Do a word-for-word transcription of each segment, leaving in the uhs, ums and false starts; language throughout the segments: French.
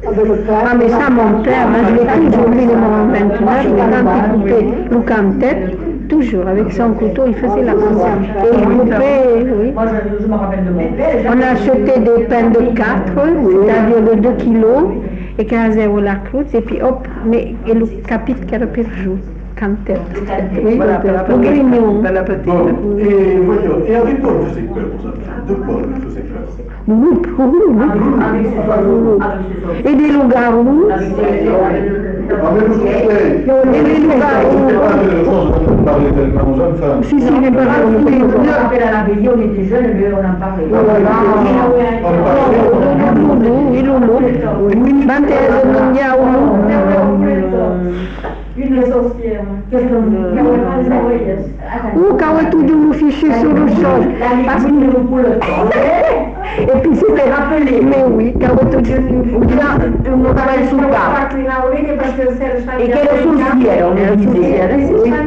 Ah, mais ça, mon père, moi, je l'ai toujours vu, le moment vingt-neuf, quand il coupait le cantet, toujours, avec son couteau, il faisait la potion. Et il coupait, oui. Moi, je, je me rappelle de mon père. On a acheté des pains de quatre, c'est-à-dire de deux kilos, et quinze euros la croûte, et puis hop, mais et le capite che era per giù, cantet. Oui, Voilà, per la le grignon. per la petite. Et voyons, et avec quoi vous faites peur, vous avez? De quoi vous faites peur? Loup, loup, loup. Et des loups-garous. Ah, mais vous savez, Et des loups-garous. parler tellement aux jeunes femmes. Si, si, les barreaux. Je me rappelle à l'abbaye, on était jeunes, mais on en parlait. Oui, loulou. Bantelle, miaou. Une sorcière. Ou quand on tout nous fiché sur le sol. Parce que et puis c'était rappelé, mais oui, quand on tout nous travaille sous le bas. Et che era sul fiero, nel fiero.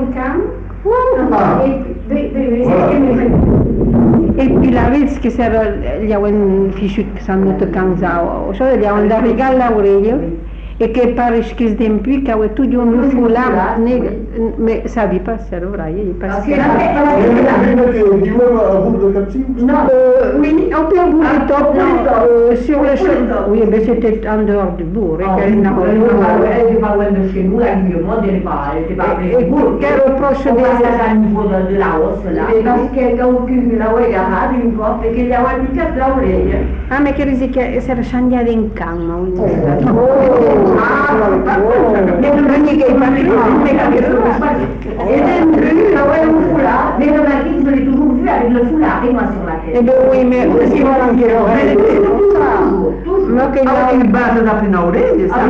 E puis la vez che c'era, gli avevano fichut che sono venuti canzao, cioè gli avevano dato regalo all'orecchio e che pare che d'empi che aveva tutto un foulard, mais ça vit pas, c'est vrai, il passe. Tu vois un groupe de captifs? Non, oui, on peut bout de top, sur le chemin. Oui, mais c'était en dehors du bourg. Elle n'était pas loin de chez nous, la Guillemot, elle n'était pas, elle était pas près du bourg. Qu'elle reproche On des... passait à niveau de, de la hausse, là. Parce qu'elle a aucune la regardade une fois, et qu'il y avait une tête là, oreille. Ah, mais che dice che si era scendiata in calma. Ah, mais le premier qui est parti, mais quand il est parti, et même lui, il avait un foulard, mais le mari, je l'ai toujours vu avec le foulard, et moi sur la tête. Eh bien oui, mais aussi voilà anche l'oreille. Ma che Ah, no... une base da fino a orecchie, ça.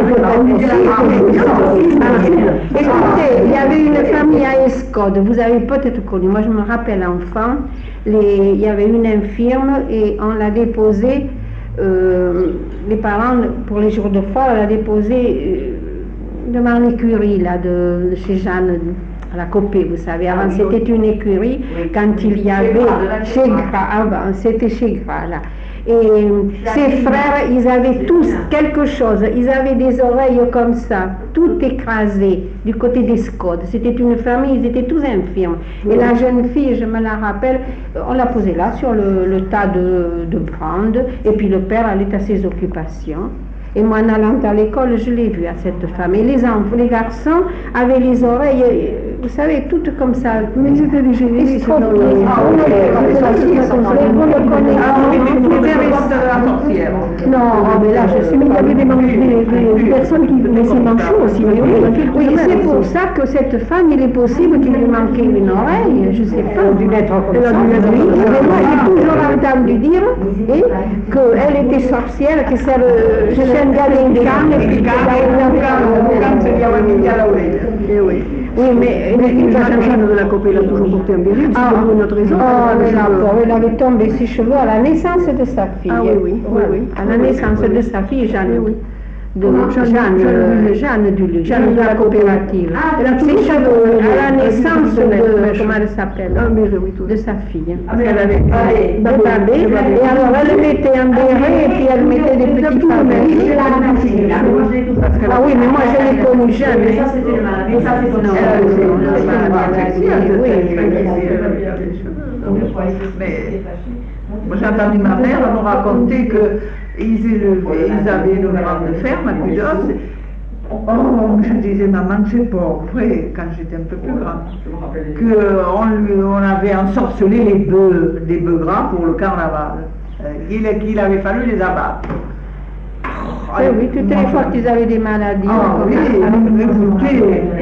Écoutez, il y avait une famille à Escode, vous avez peut-être connu, moi je me rappelle enfant, les, il y avait une infirme et on l'a déposée, euh, les parents, pour les jours de foi, on l'a déposée euh, devant l'écurie là, de, de chez Jeanne, à la Copée, vous savez. Avant c'était une écurie, quand il y avait, chez Gras, avant, c'était chez Gras là. Et ses frères, ils avaient tous quelque chose, ils avaient des oreilles comme ça, tout écrasé du côté des Scodes. C'était une famille, ils étaient tous infirmes. Et la jeune fille, je me la rappelle, on l'a posée là sur le, le tas de, de brandes, et puis le père allait à ses occupations. Et moi, en allant à l'école, je l'ai vue à cette femme. Et les enfants, les garçons avaient les oreilles, vous savez, toutes comme ça. Mais c'était des génies. On le connaît. Non, mais là, je sais, mais il y avait des, des personnes qui laissaient manchot aussi. Oui, c'est pour ça que cette femme, il est possible qu'il lui manquait une oreille, je ne sais pas. Du mettre en oui, mais moi, j'ai toujours entendu dire qu'elle était sorcière, que c'est le... Oui, oui, mais Jeanne de la Copée l'a toujours porté un béret, c'est pour une autre raison. Oh, elle avait tombé ses cheveux à la naissance de sa fille. Ah oui, oui, oui, oui. À la naissance de sa fille, Jeanne, oui. De Jeanne, Jeanne du Jeanne de la coopérative. Elle a ses cheveux à la naissance de, comment elle s'appelle, de sa fille. Parce qu'elle avait des babés, et alors elle mettait un béret et puis elle mettait des petits familles. Ah oui, mais moi je l'ai connue jeune. Mais ça c'était le maladie, ça c'est ton Mais moi j'ai entendu ma mère me raconter que ils, élevaient, ils avaient une grande ferme à Cudos. Oh, je disais, maman, c'est pas vrai, quand j'étais un peu plus grande, qu'on on avait ensorcelé les bœufs, les bœufs gras pour le carnaval, qu'il qu'il avait fallu les abattre. Oh, oui, oui, toutes les fois qu'ils avaient des maladies. Ah oui, écoutez,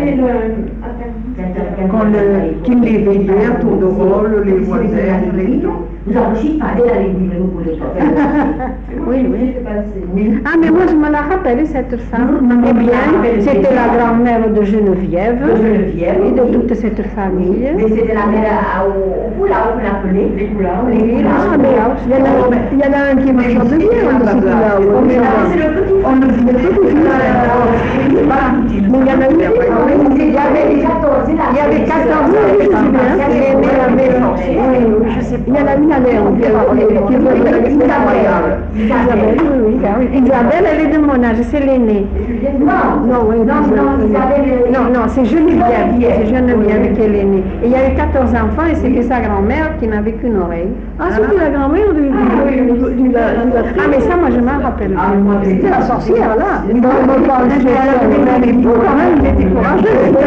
qu'ils les veillaient à tour de rôle, les voisins, les gens. Vous avez aussi parlé à l'église, vous pouvez pas faire. Oui, oui. Ah, mais moi je me la rappelle, cette femme. Eh bien, c'était la grand-mère de Geneviève. De Geneviève. Et de toute cette famille. Mais c'était la mère au Poulaou, on l'appelait. Les Poulaou. Oui, il y en a un qui m'a chanté bien, on c'est le petit. On ne vit pas. Mais il y en a eu. Il y avait quatorze. Il y avait quatorze. Il y avait quatorze. Il y avait quatorze. y en a une à l'air, qui est Isabelle, oui, oui, oui. Isabelle, elle est de mon âge, c'est l'aînée. Non, Non, oui, non, non, Isabelle. non, non, c'est Geneviève, c'est Geneviève qui est l'aînée. Et il y a eu quatorze enfants et c'était sa grand-mère qui n'avait qu'une oreille. Ah, c'était la grand-mère du, du, du, Ah, mais ça, moi, je m'en rappelle plus. C'était la sorcière, là. Non, non, pas en fait, elle avait des beaux, quand même, il était courageux.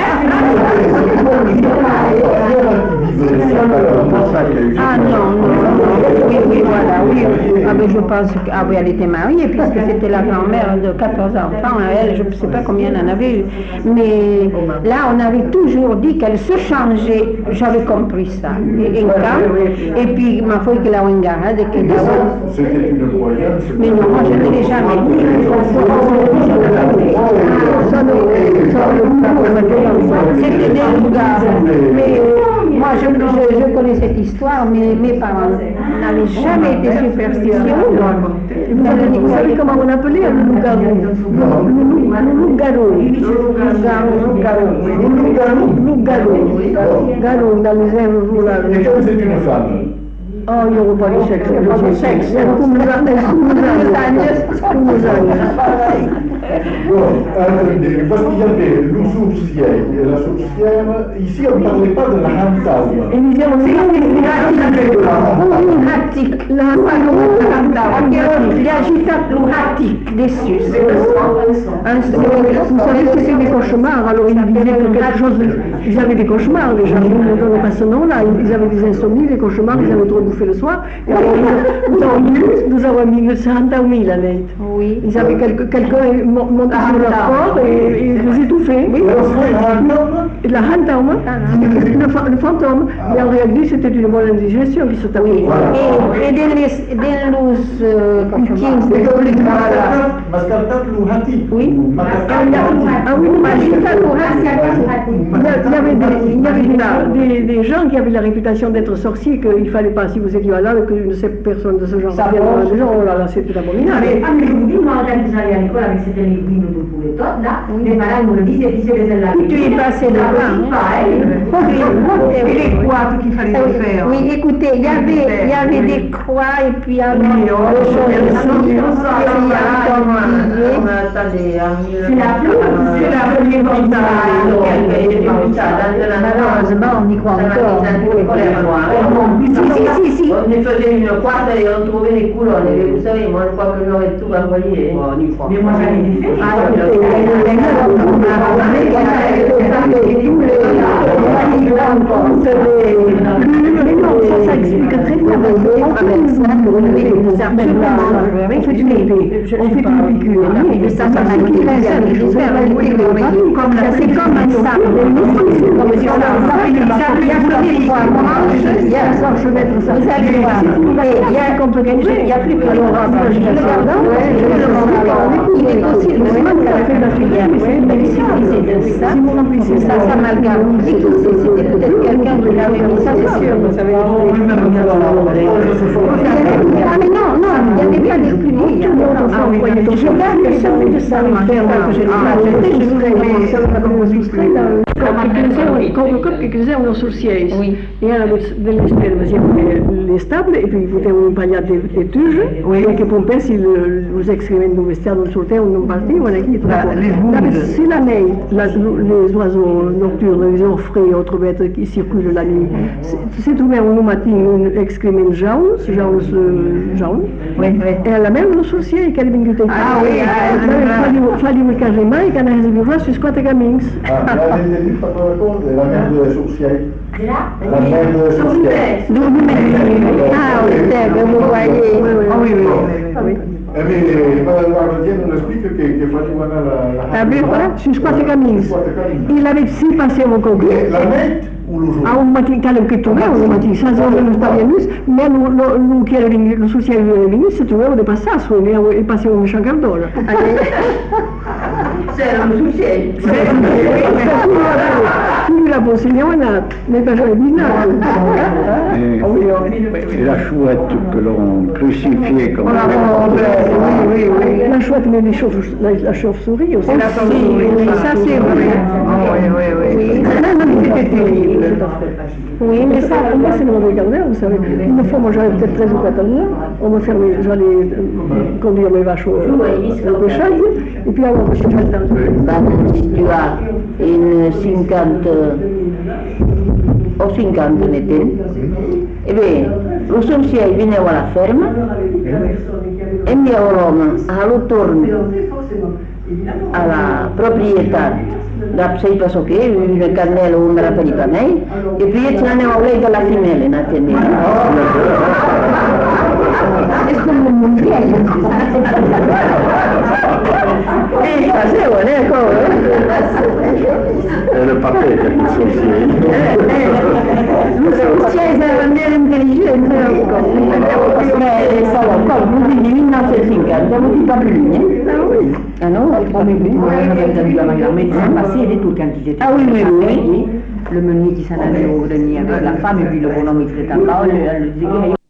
Ah non, non, non, oui, oui, voilà, oui. Ah ben je pense que, ah oui, elle était mariée puisque c'était la grand-mère de quatorze enfants, elle, je ne sais pas combien elle en avait eu. Mais là, on avait toujours dit qu'elle se changeait, j'avais compris ça, et, et, quand, et puis ma foi que la Wengara, de que C'était une croyance. mais non, moi je ne l'ai jamais dit. C'était des loups-garous. Mais euh, moi je, je, je connais cette histoire, mais mes parents n'avaient jamais été superstitieux. Vous savez, vous savez comment on appelait le loup-garou? Le loup-garou. Le loup-garou. Garou, dans les airs, vous là. Est-ce que c'est une femme? Oh, il n'y aura pas de sexe, il n'y aura pas de sexe. Comme les años. Bon, attendez, parce qu'il y avait le sourcier et la sorcière, ici on ne parlait pas de la fantasme. Et nous avons lunatic, gli agitati lunatiques déçus. Vous savez ce que c'est des cauchemars? Alors ils disaient que quelque chose, ils avaient des cauchemars déjà, nous ne donnons pas ce nom-là, ils avaient des insomnies, des cauchemars, ils avaient trop bouffé le soir. Et alors nous avons mis, nous avons mis le Santa Mila, Oui. Ils avaient quelqu'un monté sur leur corps et ils les étouffaient. Oui. La Hantauma, le fantôme. Mais en réalité, c'était une bonne indigestion qui se tapait. E, e delle, dell'us uh, cookies, Ma scartato l'uhati. Oui. Ah oui, ma gita lunati. il y avait, des, il y avait des, des, des gens qui avaient la réputation d'être sorciers, qu'il ne fallait pas, si vous étiez là, qu'une personne de ce genre vienne dans la maison, oh là là, c'était abominable. Ah, mais je vous dis, moi, quand j'allais à l'école avec cette linguine de tous les tots, là, les parents me le disaient, ils se faisaient la Tu es passé devant. Et les croix qu'il fallait faire. Oui, écoutez, il y avait, il y avait des croix et puis avant des choses ici, c'est la première malheureusement, on y croit encore. Si, si, si. On ne faisait une croix et on trouvait les couleurs. Vous savez, moi, je crois que j'aurais tout envoyé. Mais moi, j'en ai fait. Mais non, ça, ça explique très bien. On fait une piqûre. On fait une piqûre. Ça, ça m'a dit comme ça, c'est comme un sable. Il y a plus de fois, il y a ça, je vais mettre ça. Vous allez voir. Il y a un compagnie, il y a plus que l'Europe. Il est aussi le moment de la filière. Il est civilisé de ça. Ça s'amalgame. Et qui sait, c'était peut-être quelqu'un qui l'avait mis, ça c'est sûr. Ah mais non, non, il n'y avait pas d'exclusion. Je garde le sommet de ça, que je l'ai je voulais Convocò che chiusevano uno sul siège. Oui. Il y a delle sperme, les stables, et puis ils foutaient une paillade de tuges, et que pour si les excréments du vestiaire sul terre non partivano, et qui c'est la neige, les oiseaux nocturnes, les orfraies, autres bêtes qui circulent la nuit. C'est ouvert un matin un excrément jaune, jaune, jaune, et la même le soucier qu'elle vient de Ah oui, fallait le carrément, et quand elle a vu sur squat gamins. Ah, là, j'ai dit, pas de répondre, la mère de la sorcière. La mère de la sorcière. Ah, oui, vous voyez. Ah oui, oui, oui. Eh mais Madame Guardienne nous explique que, que facevano la... Ah ben voilà, sur squat gamins. Il avait si passé mon concours. La mettre ou le jour? A un matin, calme che trovavo, un matin, senza non stava in luz, ma non chiede lo sussiero all'inizio, trovavo di passare, e passavo un sciancardone. C'era un successo. Fino la Bossignon, mais pas j'avais dit là. Et, et la chouette que l'on crucifiait comme La oui, oui, oui. La chouette, mais les chauves, la, la chauve-souris aussi. La chauve-souris, oui, ça c'est vrai. Oui, oui, oui. Oui, mais ça, Moi, c'est le regarder, vous savez. Une fois, moi, j'avais peut-être treize ou quatorze ans. On me fermait, j'allais euh, conduire mes vaches au, au pêchage. Et puis, alors, je suis allée dans le Bah, si tu as une cinquante o cinquanta n'était, e beh, lo sorciere veniva alla ferma e mi avevano all'attorno alla proprietà da sei passo che una cannella o una rapa di canei e poi ce ne avevo lei dalla finale in attendere. è come un montiello. E facevo, ecco. È le papete che Lo sorciere era un intelligente. E stavo qua, quindi non c'è finché, andiamo di papine. Ah non, Mais c'est passé, les tout quand ils étaient Ah oui, oui, oui. le meunier qui s'en allait au grenier avec la femme et puis le bonhomme il faisait un pas, elle, elle disait